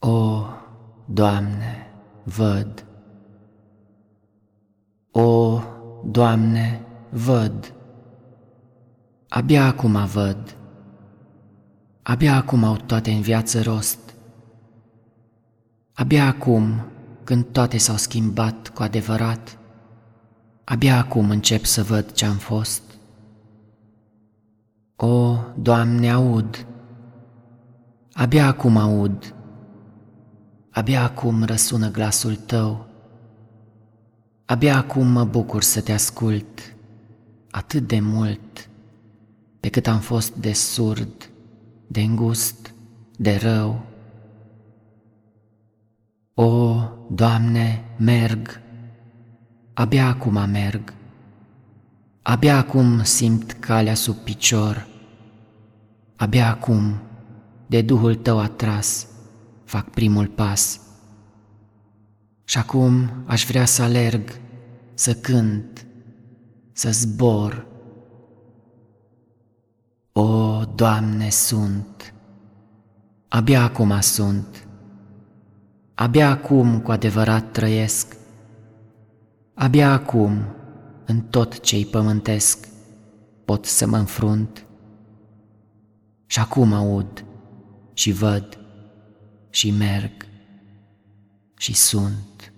O, Doamne, văd. O, Doamne, văd. Abia acum văd. Abia acum au toate în viață rost. Abia acum, când toate s-au schimbat cu adevărat, abia acum încep să văd ce-am fost. O, Doamne, aud. Abia acum aud. Abia acum răsună glasul Tău. Abia acum mă bucur să Te ascult atât de mult, pe cât am fost de surd, de îngust, de rău. O, Doamne, merg. Abia acum merg. Abia acum simt calea sub picior. Abia acum, de Duhul Tău atras, fac primul pas. Și acum aș vrea să alerg, să cânt, să zbor. O, Doamne, sunt. Abia acum sunt. Abia acum cu adevărat trăiesc. Abia acum, în tot ce-i pământesc, pot să mă înfrunt. Și acum aud și văd și merg și sunt.